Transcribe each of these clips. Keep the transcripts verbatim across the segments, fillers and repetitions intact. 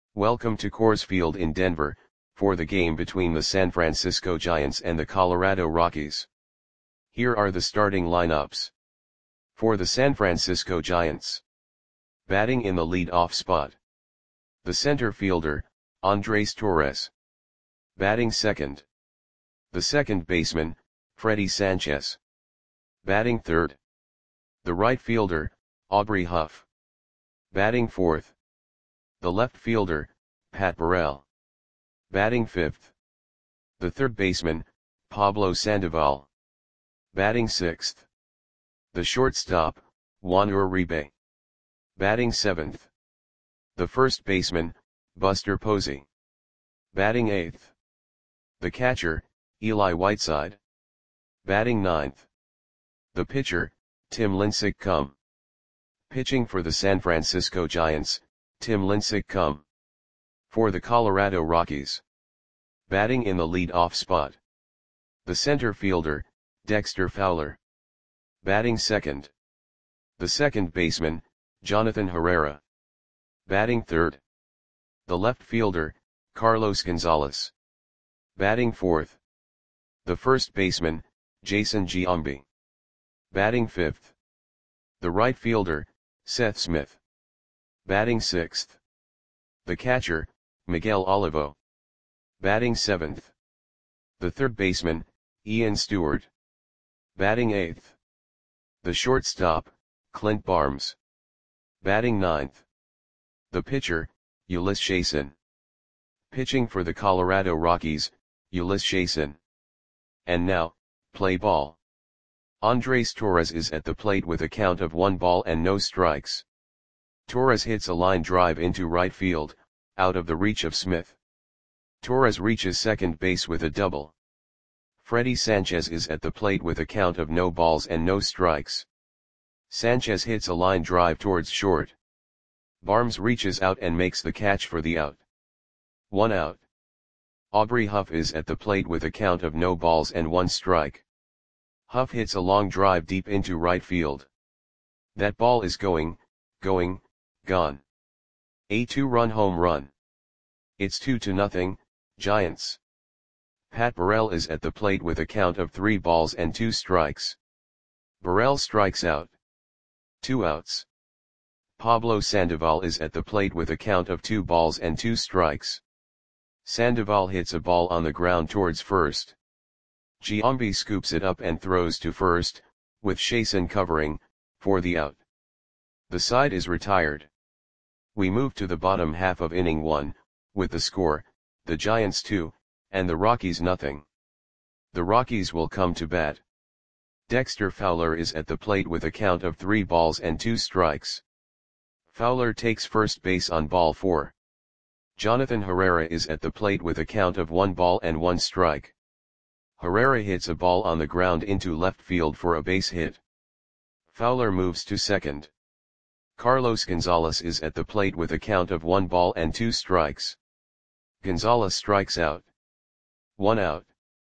Welcome to Coors Field in Denver, for the game between the San Francisco Giants and the Colorado Rockies. Here are the starting lineups. For the San Francisco Giants. Batting in the lead-off spot. The center fielder, Andres Torres. Batting second. The second baseman, Freddie Sanchez. Batting third. The right fielder, Aubrey Huff. Batting fourth. The left fielder, Pat Burrell. Batting fifth. The third baseman, Pablo Sandoval. Batting sixth. The shortstop, Juan Uribe. Batting seventh. The first baseman, Buster Posey. Batting eighth. The catcher, Eli Whiteside. Batting ninth. The pitcher, Tim Lincecum. Pitching for the San Francisco Giants, Tim Lincecum. For the Colorado Rockies. Batting in the lead-off spot. The center fielder, Dexter Fowler. Batting second. The second baseman, Jonathan Herrera. Batting third. The left fielder, Carlos Gonzalez. Batting fourth. The first baseman, Jason Giambi. Batting fifth. The right fielder, Seth Smith. Batting sixth. The catcher, Miguel Olivo. Batting seventh. The third baseman, Ian Stewart. Batting eighth. The shortstop, Clint Barnes. Batting ninth. The pitcher, Ulyss Chasin. Pitching for the Colorado Rockies, Ulyss Chasin. And now, play ball. Andres Torres is at the plate with a count of one ball and no strikes. Torres hits a line drive into right field, out of the reach of Smith. Torres reaches second base with a double. Freddie Sanchez is at the plate with a count of no balls and no strikes. Sanchez hits a line drive towards short. Barnes reaches out and makes the catch for the out. One out. Aubrey Huff is at the plate with a count of no balls and one strike. Huff hits a long drive deep into right field. That ball is going, going, gone. A two-run home run. It's two to nothing, Giants. Pat Burrell is at the plate with a count of three balls and two strikes. Burrell strikes out. Two outs. Pablo Sandoval is at the plate with a count of two balls and two strikes. Sandoval hits a ball on the ground towards first. Giambi scoops it up and throws to first, with Chasin covering, for the out. The side is retired. We move to the bottom half of inning one, with the score, the Giants two, and the Rockies nothing. The Rockies will come to bat. Dexter Fowler is at the plate with a count of three balls and two strikes. Fowler takes first base on ball four. Jonathan Herrera is at the plate with a count of one ball and one strike. Herrera hits a ball on the ground into left field for a base hit. Fowler moves to second. Carlos Gonzalez is at the plate with a count of one ball and two strikes. Gonzalez strikes out. One out.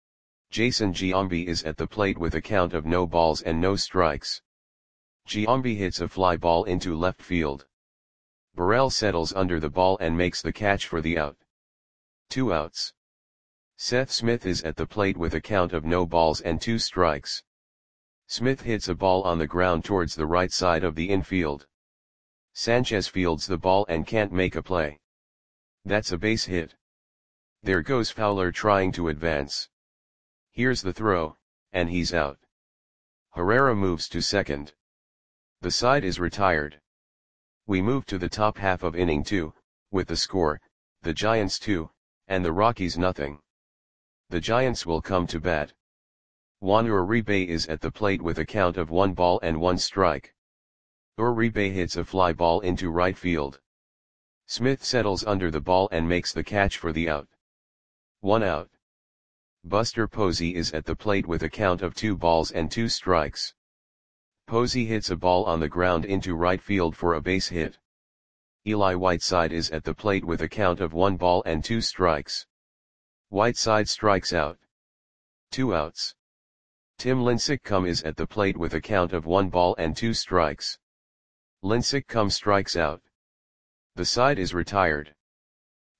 Jason Giambi is at the plate with a count of no balls and no strikes. Giambi hits a fly ball into left field. Burrell settles under the ball and makes the catch for the out. Two outs. Seth Smith is at the plate with a count of no balls and two strikes. Smith hits a ball on the ground towards the right side of the infield. Sanchez fields the ball and can't make a play. That's a base hit. There goes Fowler trying to advance. Here's the throw, and he's out. Herrera moves to second. The side is retired. We move to the top half of inning two, with the score, the Giants two, and the Rockies nothing. The Giants will come to bat. Juan Uribe is at the plate with a count of one ball and one strike. Uribe hits a fly ball into right field. Smith settles under the ball and makes the catch for the out. One out. Buster Posey is at the plate with a count of two balls and two strikes. Posey hits a ball on the ground into right field for a base hit. Eli Whiteside is at the plate with a count of one ball and two strikes. Whiteside strikes out. Two outs. Tim Lincecum is at the plate with a count of one ball and two strikes. Lincecum strikes out. The side is retired.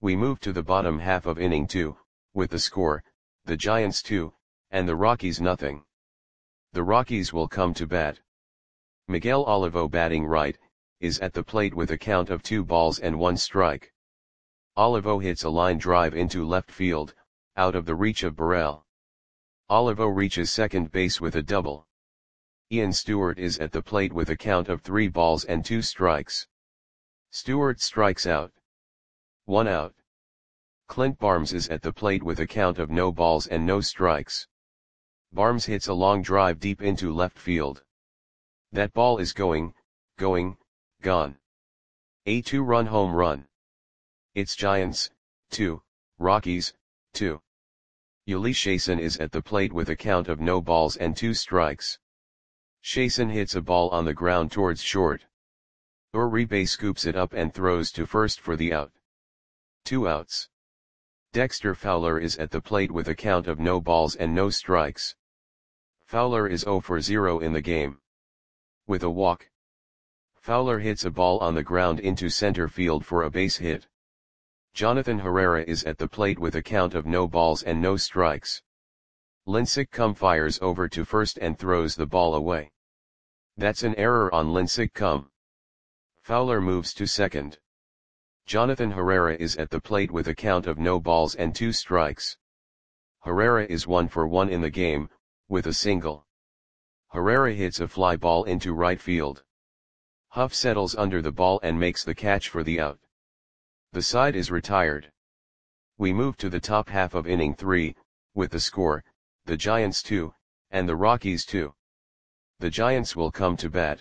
We move to the bottom half of inning two, with the score, the Giants two, and the Rockies nothing. The Rockies will come to bat. Miguel Olivo, batting right, is at the plate with a count of two balls and one strike. Olivo hits a line drive into left field, out of the reach of Burrell. Olivo reaches second base with a double. Ian Stewart is at the plate with a count of three balls and two strikes. Stewart strikes out. One out. Clint Barnes is at the plate with a count of no balls and no strikes. Barnes hits a long drive deep into left field. That ball is going, going, gone. A two-run home run. It's Giants, two, Rockies, two. Ulysses Chasen is at the plate with a count of no balls and two strikes. Chasen hits a ball on the ground towards short. Uribe scoops it up and throws to first for the out. Two outs. Dexter Fowler is at the plate with a count of no balls and no strikes. Fowler is zero for zero in the game. With a walk, Fowler hits a ball on the ground into center field for a base hit. Jonathan Herrera is at the plate with a count of no balls and no strikes. Lincecum fires over to first and throws the ball away. That's an error on Lincecum. Fowler moves to second. Jonathan Herrera is at the plate with a count of no balls and two strikes. Herrera is one for one in the game, with a single. Herrera hits a fly ball into right field. Huff settles under the ball and makes the catch for the out. The side is retired. We move to the top half of inning three, with the score, the Giants two, and the Rockies two. The Giants will come to bat.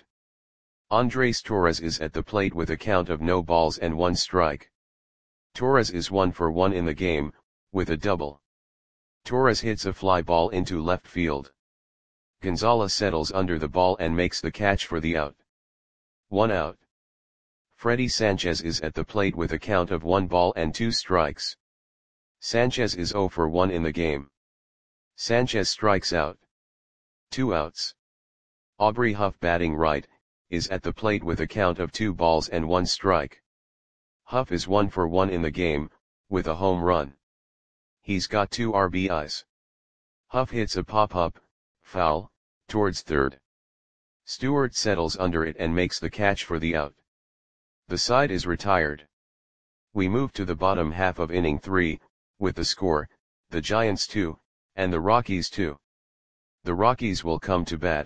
Andres Torres is at the plate with a count of no balls and one strike. Torres is one for one in the game, with a double. Torres hits a fly ball into left field. Gonzalez settles under the ball and makes the catch for the out. One out. Freddy Sanchez is at the plate with a count of one ball and two strikes. Sanchez is zero for one in the game. Sanchez strikes out. Two outs. Aubrey Huff, batting right, is at the plate with a count of two balls and one strike. Huff is one for one in the game, with a home run. He's got two R B Is. Huff hits a pop-up, foul, towards third. Stewart settles under it and makes the catch for the out. The side is retired. We move to the bottom half of inning three, with the score, the Giants two, and the Rockies two. The Rockies will come to bat.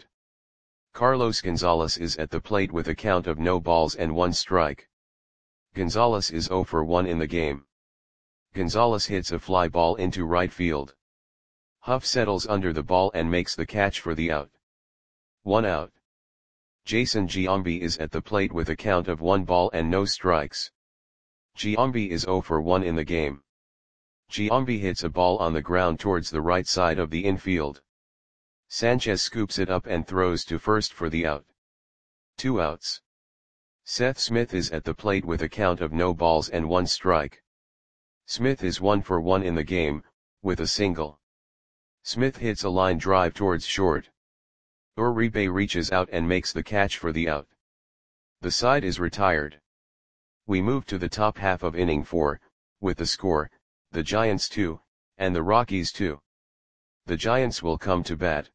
Carlos Gonzalez is at the plate with a count of no balls and one strike. Gonzalez is zero for one in the game. Gonzalez hits a fly ball into right field. Huff settles under the ball and makes the catch for the out. One out. Jason Giambi is at the plate with a count of one ball and no strikes. Giambi is zero for one in the game. Giambi hits a ball on the ground towards the right side of the infield. Sanchez scoops it up and throws to first for the out. Two outs. Seth Smith is at the plate with a count of no balls and one strike. Smith is one for one in the game, with a single. Smith hits a line drive towards short. Uribe reaches out and makes the catch for the out. The side is retired. We move to the top half of inning four, with the score, the Giants two, and the Rockies two. The Giants will come to bat.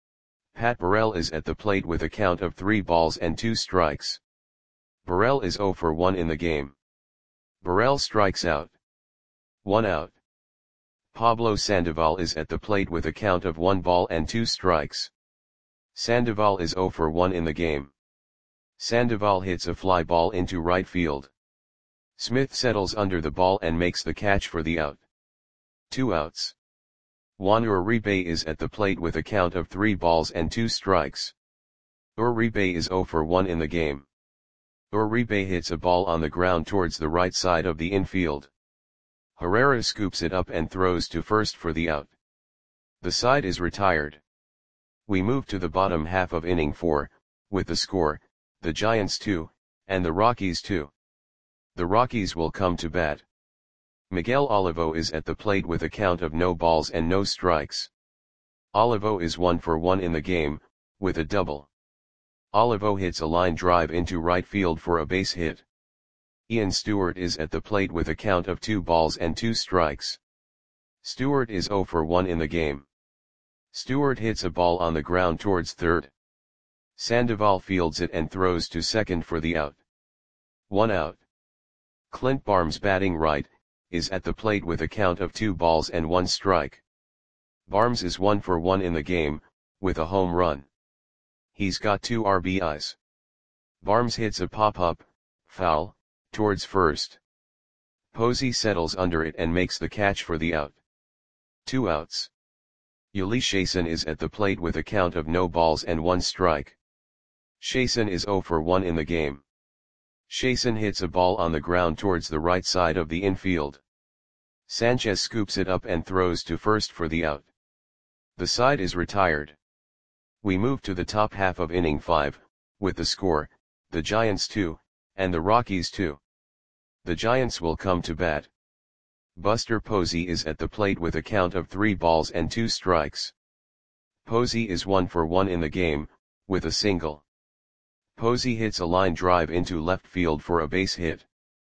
Pat Burrell is at the plate with a count of three balls and two strikes. Burrell is zero for one in the game. Burrell strikes out. One out. Pablo Sandoval is at the plate with a count of one ball and two strikes. Sandoval is zero for one in the game. Sandoval hits a fly ball into right field. Smith settles under the ball and makes the catch for the out. Two outs. Juan Uribe is at the plate with a count of three balls and two strikes. Uribe is zero for one in the game. Uribe hits a ball on the ground towards the right side of the infield. Herrera scoops it up and throws to first for the out. The side is retired. We move to the bottom half of inning four, with the score, the Giants two, and the Rockies two. The Rockies will come to bat. Miguel Olivo is at the plate with a count of no balls and no strikes. Olivo is one for one in the game, with a double. Olivo hits a line drive into right field for a base hit. Ian Stewart is at the plate with a count of two balls and two strikes. Stewart is zero for one in the game. Stewart hits a ball on the ground towards third. Sandoval fields it and throws to second for the out. One out. Clint Barnes, batting right, is at the plate with a count of two balls and one strike. Barnes is one for one in the game, with a home run. He's got two R B Is. Barnes hits a pop-up, foul, towards first. Posey settles under it and makes the catch for the out. Two outs. Uli Chasen is at the plate with a count of no balls and one strike. Chasen is zero for one in the game. Chasen hits a ball on the ground towards the right side of the infield. Sanchez scoops it up and throws to first for the out. The side is retired. We move to the top half of inning five, with the score, the Giants two, and the Rockies two. The Giants will come to bat. Buster Posey is at the plate with a count of three balls and two strikes. Posey is one for one in the game, with a single. Posey hits a line drive into left field for a base hit.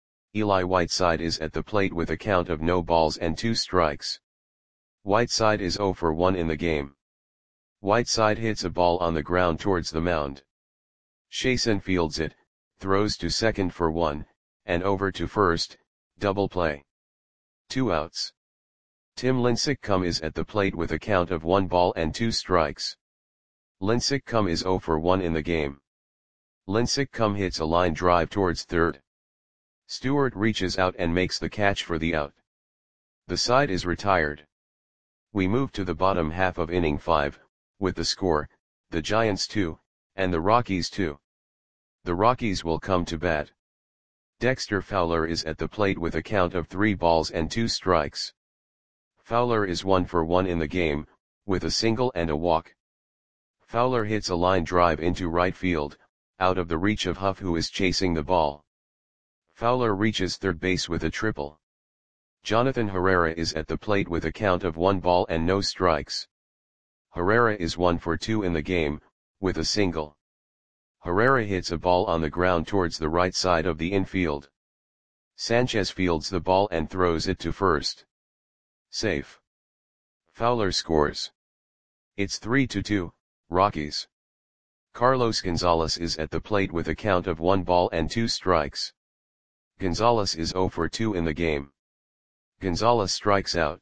Eli Whiteside is at the plate with a count of no balls and two strikes. Whiteside is zero for one in the game. Whiteside hits a ball on the ground towards the mound. Chasen fields it, throws to second for one, and over to first, double play. Two outs. Tim Lincecum is at the plate with a count of one ball and two strikes. Lincecum is zero for one in the game. Lincecum hits a line drive towards third. Stewart reaches out and makes the catch for the out. The side is retired. We move to the bottom half of inning five, with the score, the Giants two, and the Rockies two. The Rockies will come to bat. Dexter Fowler is at the plate with a count of three balls and two strikes. Fowler is one for one in the game, with a single and a walk. Fowler hits a line drive into right field, out of the reach of Huff, who is chasing the ball. Fowler reaches third base with a triple. Jonathan Herrera is at the plate with a count of one ball and no strikes. Herrera is one for two in the game, with a single. Herrera hits a ball on the ground towards the right side of the infield. Sanchez fields the ball and throws it to first. Safe. Fowler scores. It's three to two, Rockies. Carlos Gonzalez is at the plate with a count of one ball and two strikes. Gonzalez is zero for two in the game. Gonzalez strikes out.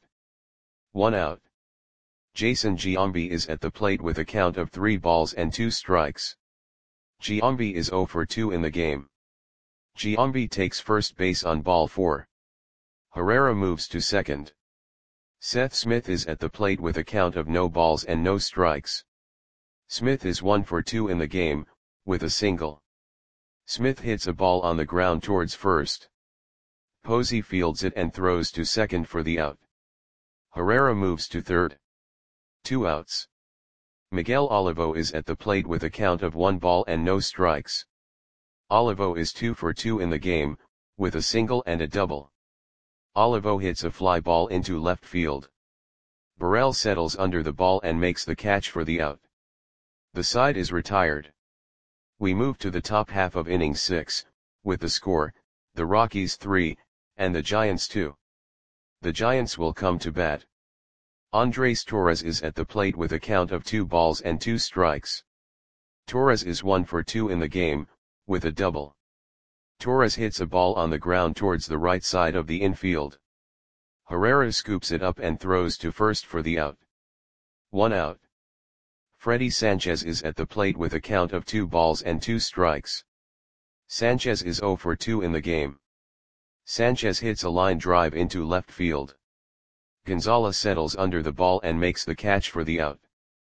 One out. Jason Giambi is at the plate with a count of three balls and two strikes. Giambi is zero for two in the game. Giambi takes first base on ball four. Herrera moves to second. Seth Smith is at the plate with a count of no balls and no strikes. Smith is one for two in the game, with a single. Smith hits a ball on the ground towards first. Posey fields it and throws to second for the out. Herrera moves to third. Two outs. Miguel Olivo is at the plate with a count of one ball and no strikes. Olivo is two for two in the game, with a single and a double. Olivo hits a fly ball into left field. Burrell settles under the ball and makes the catch for the out. The side is retired. We move to the top half of inning six, with the score, the Rockies three, and the Giants two. The Giants will come to bat. Andres Torres is at the plate with a count of two balls and two strikes. Torres is one for two in the game, with a double. Torres hits a ball on the ground towards the right side of the infield. Herrera scoops it up and throws to first for the out. One out. Freddy Sanchez is at the plate with a count of two balls and two strikes. Sanchez is zero for two in the game. Sanchez hits a line drive into left field. Gonzalez settles under the ball and makes the catch for the out.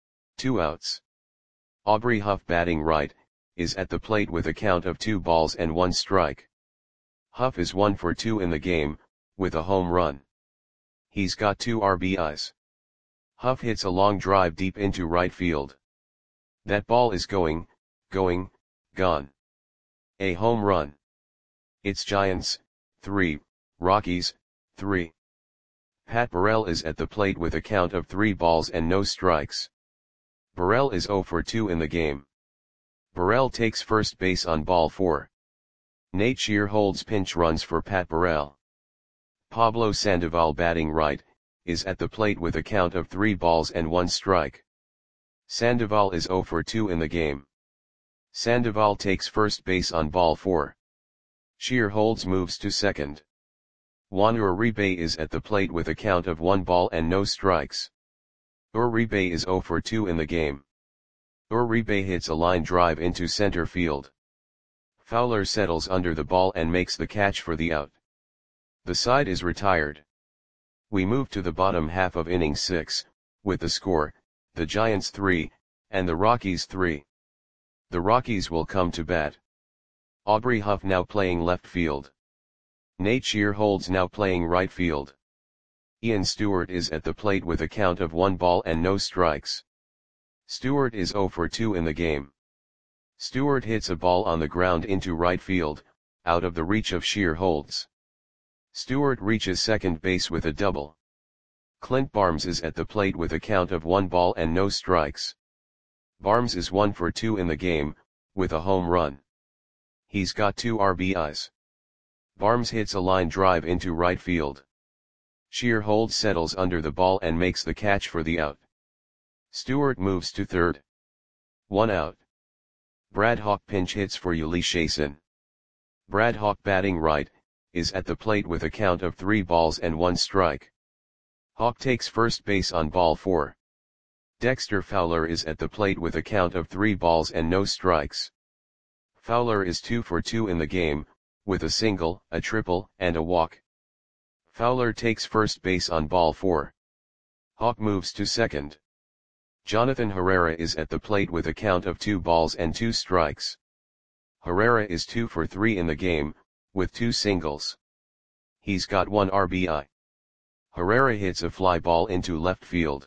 Two outs. Aubrey Huff, batting right, is at the plate with a count of two balls and one strike. Huff is one for two in the game, with a home run. He's got two R B Is. Huff hits a long drive deep into right field. That ball is going, going, gone. A home run. It's Giants, three, Rockies, three. Pat Burrell is at the plate with a count of three balls and no strikes. Burrell is zero for two in the game. Burrell takes first base on ball four. Nate Shear holds pinch runs for Pat Burrell. Pablo Sandoval batting right, is at the plate with a count of three balls and one strike. Sandoval is zero for two in the game. Sandoval takes first base on ball four. Shear holds moves to second. Juan Uribe is at the plate with a count of one ball and no strikes. Uribe is zero for two in the game. Uribe hits a line drive into center field. Fowler settles under the ball and makes the catch for the out. The side is retired. We move to the bottom half of inning six, with the score, the Giants three, and the Rockies three. The Rockies will come to bat. Aubrey Huff now playing left field. Nate Shear holds now playing right field. Ian Stewart is at the plate with a count of one ball and no strikes. Stewart is zero for two in the game. Stewart hits a ball on the ground into right field, out of the reach of Shear holds. Stewart reaches second base with a double. Clint Barnes is at the plate with a count of one ball and no strikes. Barnes is one for two in the game, with a home run. He's got two R B Is. Barnes hits a line drive into right field. Shear holds settles under the ball and makes the catch for the out. Stewart moves to third. One out. Brad Hawk pinch hits for Uli Chason. Brad Hawk batting right, is at the plate with a count of three balls and one strike. Hawk takes first base on ball four. Dexter Fowler is at the plate with a count of three balls and no strikes. Fowler is two for two in the game, with a single, a triple, and a walk. Fowler takes first base on ball four. Hawk moves to second. Jonathan Herrera is at the plate with a count of two balls and two strikes. Herrera is two for three in the game, with two singles. He's got one R B I. Herrera hits a fly ball into left field.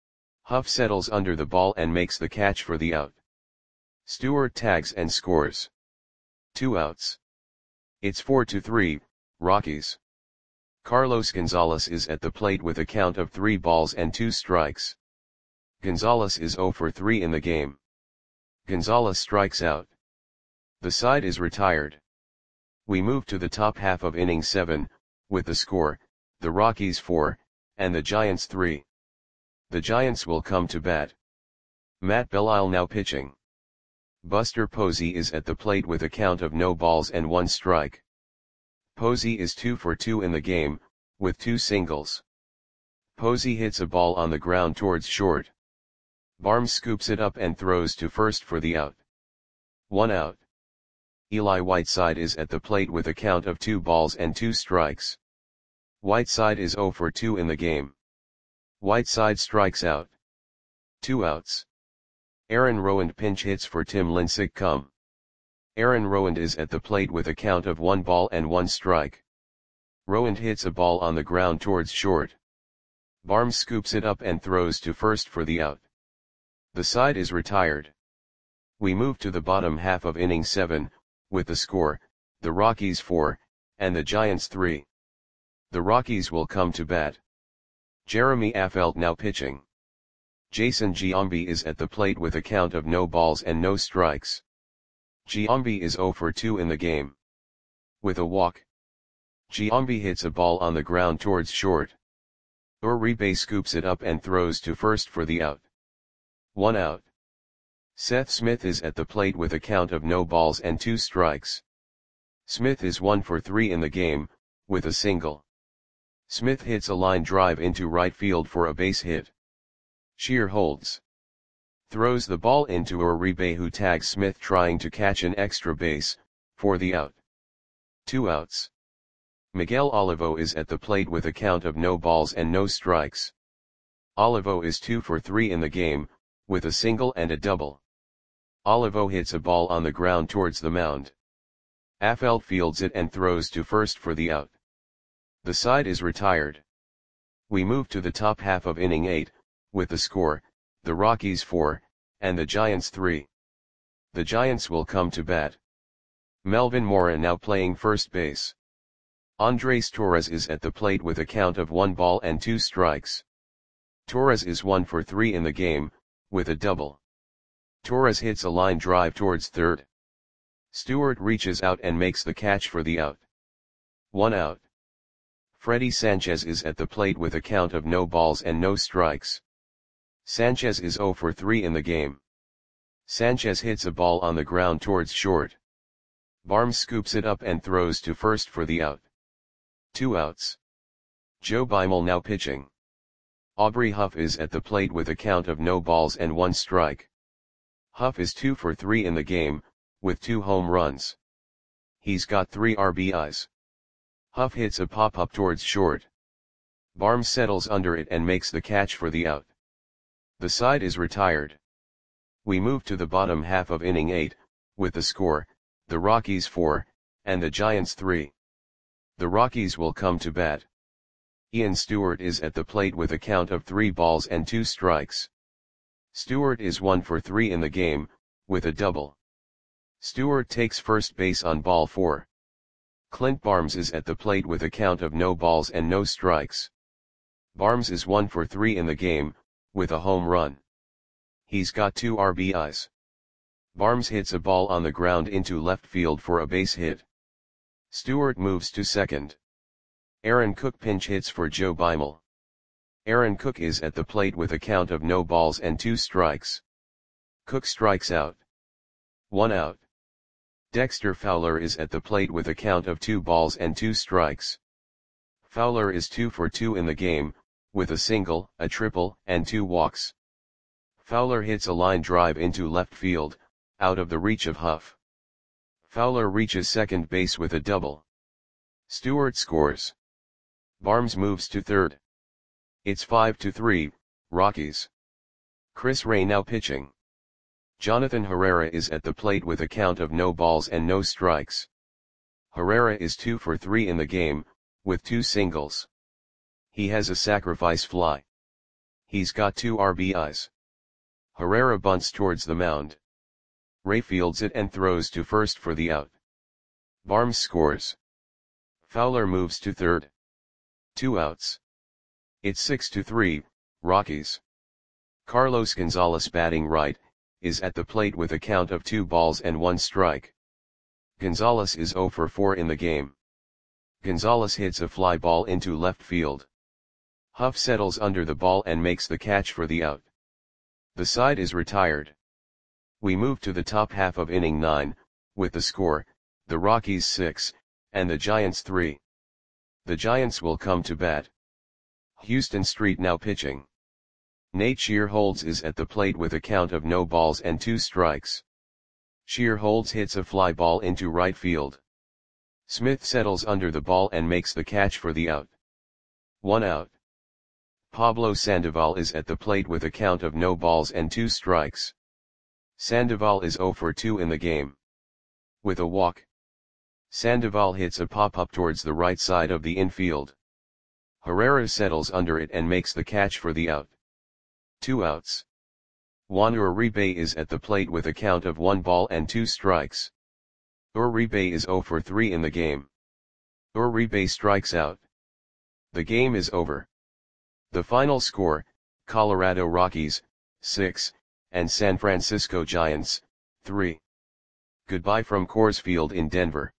Huff settles under the ball and makes the catch for the out. Stewart tags and scores. Two outs. It's four to three, Rockies. Carlos Gonzalez is at the plate with a count of three balls and two strikes. Gonzalez is zero for three in the game. Gonzalez strikes out. The side is retired. We move to the top half of inning seven, with the score, the Rockies four, and the Giants three. The Giants will come to bat. Matt Belisle now pitching. Buster Posey is at the plate with a count of no balls and one strike. Posey is two for two in the game, with two singles. Posey hits a ball on the ground towards short. Barnes scoops it up and throws to first for the out. One out. Eli Whiteside is at the plate with a count of two balls and two strikes. Whiteside is zero for two in the game. Whiteside strikes out. Two outs. Aaron Rowand pinch hits for Tim Lincecum. Aaron Rowand is at the plate with a count of one ball and one strike. Rowand hits a ball on the ground towards short. Barnes scoops it up and throws to first for the out. The side is retired. We move to the bottom half of inning seven, with the score, the Rockies four, and the Giants three. The Rockies will come to bat. Jeremy Affeldt now pitching. Jason Giambi is at the plate with a count of no balls and no strikes. Giambi is zero for two in the game. With a walk. Giambi hits a ball on the ground towards short. Uribe scoops it up and throws to first for the out. One out. Seth Smith is at the plate with a count of no balls and two strikes. Smith is one for three in the game, with a single. Smith hits a line drive into right field for a base hit. Shear holds. Throws the ball into Uribe, who tags Smith trying to catch an extra base, for the out. Two outs. Miguel Olivo is at the plate with a count of no balls and no strikes. Olivo is two for three in the game, with a single and a double. Olivo hits a ball on the ground towards the mound. Affeldt fields it and throws to first for the out. The side is retired. We move to the top half of inning eight, with the score, the Rockies four, and the Giants three. The Giants will come to bat. Melvin Mora now playing first base. Andres Torres is at the plate with a count of one ball and two strikes. Torres is one for three in the game, with a double. Torres hits a line drive towards third. Stewart reaches out and makes the catch for the out. One out. Freddy Sanchez is at the plate with a count of no balls and no strikes. Sanchez is zero for three in the game. Sanchez hits a ball on the ground towards short. Barnes scoops it up and throws to first for the out. Two outs. Joe Beimel now pitching. Aubrey Huff is at the plate with a count of no balls and one strike. Huff is two for three in the game, with two home runs. He's got three R B Is. Huff hits a pop-up towards short. Barnes settles under it and makes the catch for the out. The side is retired. We move to the bottom half of inning eight, with the score, the Rockies four, and the Giants three. The Rockies will come to bat. Ian Stewart is at the plate with a count of three balls and two strikes. Stewart is one for three in the game, with a double. Stewart takes first base on ball four. Clint Barnes is at the plate with a count of no balls and no strikes. Barnes is one for three in the game, with a home run. He's got two R B Is. Barnes hits a ball on the ground into left field for a base hit. Stewart moves to second. Aaron Cook pinch hits for Joe Beimel. Aaron Cook is at the plate with a count of no balls and two strikes. Cook strikes out. One out. Dexter Fowler is at the plate with a count of two balls and two strikes. Fowler is two for two in the game, with a single, a triple, and two walks. Fowler hits a line drive into left field, out of the reach of Huff. Fowler reaches second base with a double. Stewart scores. Barnes moves to third. It's five to three, Rockies. Chris Ray now pitching. Jonathan Herrera is at the plate with a count of no balls and no strikes. Herrera is two for three in the game, with two singles. He has a sacrifice fly. He's got two R B Is. Herrera bunts towards the mound. Ray fields it and throws to first for the out. Barnes scores. Fowler moves to third. Two outs. It's six to three, Rockies. Carlos Gonzalez batting right, is at the plate with a count of two balls and one strike. Gonzalez is zero for four in the game. Gonzalez hits a fly ball into left field. Huff settles under the ball and makes the catch for the out. The side is retired. We move to the top half of inning nine, with the score, the Rockies six, and the Giants three. The Giants will come to bat. Houston Street now pitching. Nate Shearholds is at the plate with a count of no balls and two strikes. Shearholds hits a fly ball into right field. Smith settles under the ball and makes the catch for the out. One out. Pablo Sandoval is at the plate with a count of no balls and two strikes. Sandoval is zero for two in the game. With a walk. Sandoval hits a pop-up towards the right side of the infield. Herrera settles under it and makes the catch for the out. Two outs. Juan Uribe is at the plate with a count of one ball and two strikes. Uribe is zero for three in the game. Uribe strikes out. The game is over. The final score, Colorado Rockies, six, and San Francisco Giants, three. Goodbye from Coors Field in Denver.